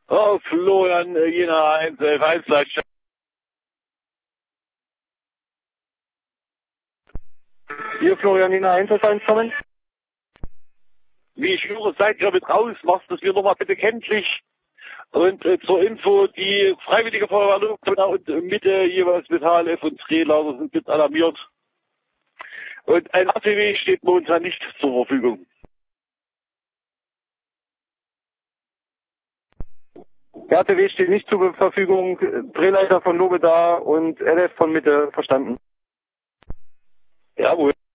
Oh, Florian, Jena 1, 1 Leitstelle. Hier Florian Jena 1, 1 kommen. Wie ich höre, seid ihr mit raus, machst das wir nochmal bitte kenntlich. Und zur Info, die Freiwillige Feuerwehr Lufthansa und Mitte jeweils mit HLF und Drehlager sind jetzt alarmiert. Und ein ATW steht momentan nicht zur Verfügung. Der ATW steht nicht zur Verfügung, Drehleiter von Lobe da und LF von Mitte verstanden. Jawohl.